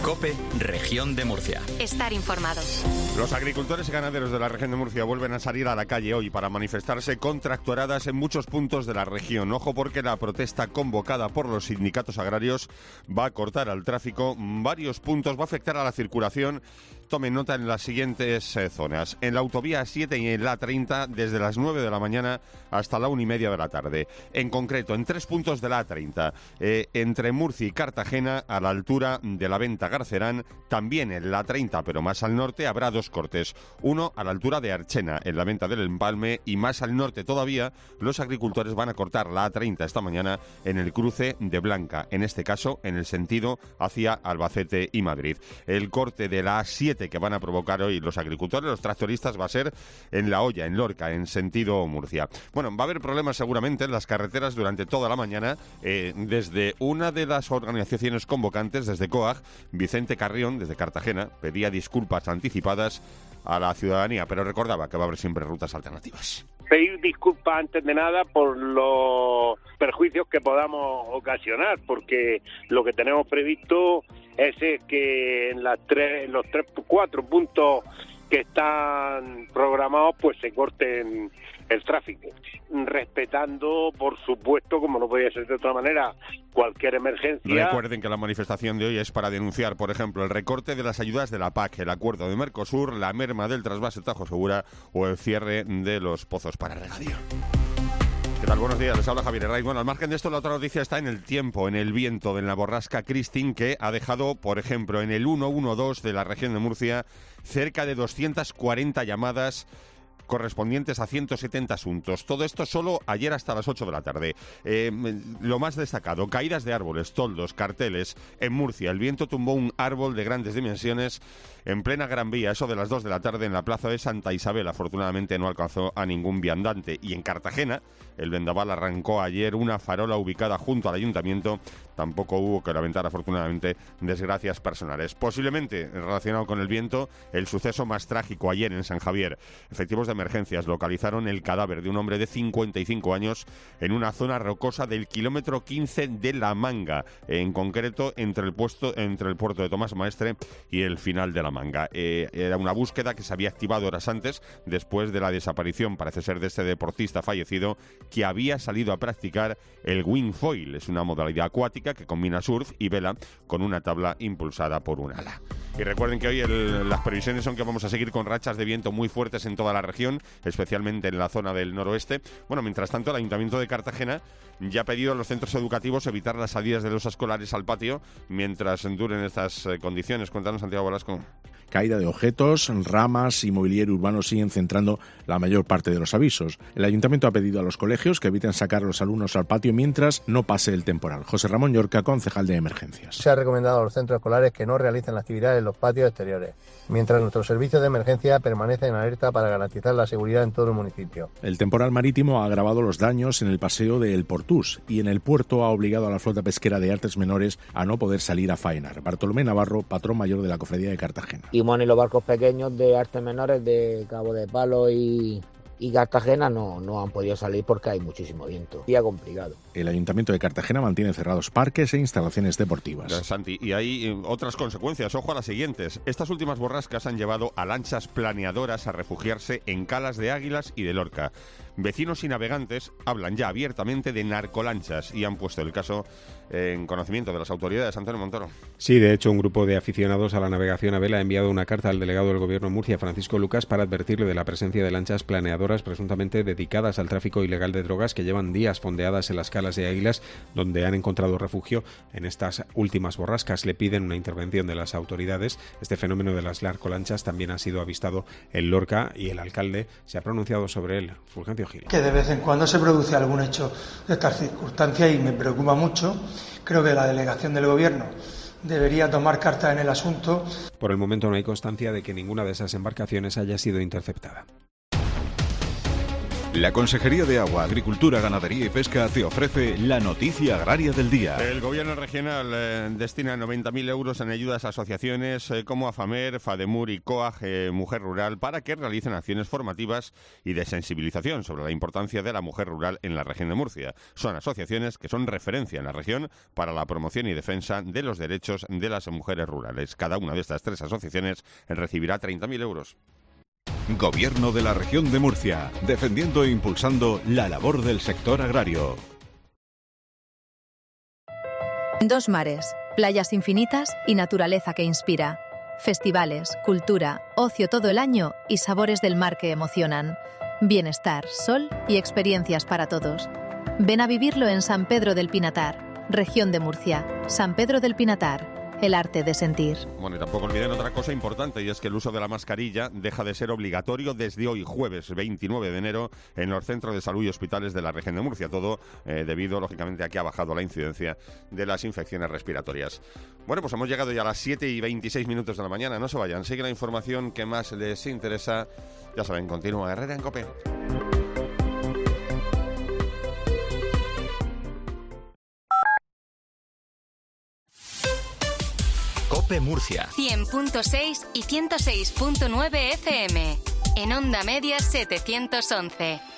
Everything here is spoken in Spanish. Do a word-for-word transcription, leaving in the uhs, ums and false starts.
COPE, Región de Murcia. Estar informado. Los agricultores y ganaderos de la región de Murcia vuelven a salir a la calle hoy para manifestarse con tractoradas en muchos puntos de la región. Ojo, porque la protesta convocada por los sindicatos agrarios va a cortar al tráfico varios puntos, va a afectar a la circulación. Tomen nota en las siguientes eh, zonas. En la autovía siete y en la treinta, desde las nueve de la mañana hasta la una y media de la tarde. En concreto, en tres puntos de la A treinta, eh, entre Murcia y Cartagena, a la altura de la Venta Garcerán, también en la treinta, pero más al norte, habrá dos cortes. Uno a la altura de Archena, en la Venta del Empalme, y más al norte todavía, los agricultores van a cortar la A treinta esta mañana en el cruce de Blanca, en este caso en el sentido hacia Albacete y Madrid. El corte de la A siete que van a provocar hoy los agricultores, los tractoristas, va a ser en La Hoya, en Lorca, en sentido Murcia. Bueno, va a haber problemas seguramente en las carreteras durante toda la mañana. Eh, desde una de las organizaciones convocantes, desde COAG, Vicente Carrión, desde Cartagena, pedía disculpas anticipadas a la ciudadanía, pero recordaba que va a haber siempre rutas alternativas. Pedir disculpas antes de nada por los perjuicios que podamos ocasionar, porque lo que tenemos previsto es que en las tres, en los tres, cuatro puntos que están programados, pues se corten el tráfico, respetando, por supuesto, como no podía ser de otra manera, cualquier emergencia. Recuerden que la manifestación de hoy es para denunciar, por ejemplo, el recorte de las ayudas de la P A C, el acuerdo de Mercosur, la merma del trasvase Tajo Segura o el cierre de los pozos para regadío. ¿Qué tal? Buenos días, les habla Javier Herraiz. Bueno, al margen de esto, la otra noticia está en el tiempo, en el viento, en la borrasca Christine, que ha dejado, por ejemplo, en el ciento doce de la región de Murcia, cerca de doscientas cuarenta llamadas correspondientes a ciento setenta asuntos. Todo esto solo ayer hasta las ocho de la tarde. Eh, lo más destacado, caídas de árboles, toldos, carteles. En Murcia, el viento tumbó un árbol de grandes dimensiones en plena Gran Vía, eso de las dos de la tarde, en la plaza de Santa Isabel. Afortunadamente no alcanzó a ningún viandante. Y en Cartagena, el vendaval arrancó ayer una farola ubicada junto al ayuntamiento. Tampoco hubo que lamentar, afortunadamente, desgracias personales. Posiblemente relacionado con el viento, el suceso más trágico ayer en San Javier. Efectivos de emergencias localizaron el cadáver de un hombre de cincuenta y cinco años en una zona rocosa del kilómetro quince de La Manga, en concreto entre el, puesto, entre el puerto de Tomás Maestre y el final de La Manga. Eh, era una búsqueda que se había activado horas antes, después de la desaparición, parece ser, de este deportista fallecido que había salido a practicar el wingfoil. Es una modalidad acuática que combina surf y vela con una tabla impulsada por un ala. Y recuerden que hoy el, las previsiones son que vamos a seguir con rachas de viento muy fuertes en toda la región, especialmente en la zona del noroeste. Bueno, mientras tanto, el Ayuntamiento de Cartagena ya ha pedido a los centros educativos evitar las salidas de los escolares al patio mientras duren estas eh, condiciones. Cuéntanos, Santiago Velasco. Caída de objetos, ramas y mobiliario urbano siguen centrando la mayor parte de los avisos. El Ayuntamiento ha pedido a los colegios que eviten sacar a los alumnos al patio mientras no pase el temporal. José Ramón Llorca, concejal de Emergencias. Se ha recomendado a los centros escolares que no realicen la actividad en los patios exteriores, mientras nuestros servicios de emergencia permanecen en alerta para garantizar la seguridad en todo el municipio. El temporal marítimo ha agravado los daños en el paseo de El Portús y en el puerto ha obligado a la flota pesquera de artes menores a no poder salir a faenar. Bartolomé Navarro, patrón mayor de la Cofradía de Cartagena. Y los barcos pequeños de artes menores de Cabo de Palo y, y Cartagena no, no han podido salir porque hay muchísimo viento. Día complicado. El Ayuntamiento de Cartagena mantiene cerrados parques e instalaciones deportivas. Santi, y hay eh, otras consecuencias. Ojo a las siguientes. Estas últimas borrascas han llevado a lanchas planeadoras a refugiarse en calas de Águilas y de Lorca. Vecinos y navegantes hablan ya abiertamente de narcolanchas y han puesto el caso en conocimiento de las autoridades. Antonio Montoro. Sí, de hecho, un grupo de aficionados a la navegación a vela ha enviado una carta al delegado del Gobierno en Murcia, Francisco Lucas, para advertirle de la presencia de lanchas planeadoras presuntamente dedicadas al tráfico ilegal de drogas que llevan días fondeadas en las calas de Águilas, donde han encontrado refugio en estas últimas borrascas. Le piden una intervención de las autoridades. Este fenómeno de las narcolanchas también ha sido avistado en Lorca y el alcalde se ha pronunciado sobre él. Fulgencio Gil. Que de vez en cuando se produce algún hecho de estas circunstancias y me preocupa mucho. Creo que la delegación del Gobierno debería tomar cartas en el asunto. Por el momento no hay constancia de que ninguna de esas embarcaciones haya sido interceptada. La Consejería de Agua, Agricultura, Ganadería y Pesca te ofrece la noticia agraria del día. El Gobierno regional eh, destina noventa mil euros en ayudas a asociaciones eh, como AFAMER, FADEMUR y COAG eh, Mujer Rural para que realicen acciones formativas y de sensibilización sobre la importancia de la mujer rural en la región de Murcia. Son asociaciones que son referencia en la región para la promoción y defensa de los derechos de las mujeres rurales. Cada una de estas tres asociaciones recibirá treinta mil euros. Gobierno de la región de Murcia, defendiendo e impulsando la labor del sector agrario. Dos mares, playas infinitas y naturaleza que inspira. Festivales, cultura, ocio todo el año y sabores del mar que emocionan. Bienestar, sol y experiencias para todos. Ven a vivirlo en San Pedro del Pinatar, región de Murcia. San Pedro del Pinatar. El arte de sentir. Bueno, y tampoco olviden otra cosa importante, y es que el uso de la mascarilla deja de ser obligatorio desde hoy, jueves veintinueve de enero, en los centros de salud y hospitales de la región de Murcia. Todo eh, debido, lógicamente, a que ha bajado la incidencia de las infecciones respiratorias. Bueno, pues hemos llegado ya a las siete y veintiséis minutos de la mañana. No se vayan, sigue la información que más les interesa. Ya saben, continúa Herrera en COPE. COPE Murcia. cien punto seis y ciento seis punto nueve F M. En onda media setecientos once.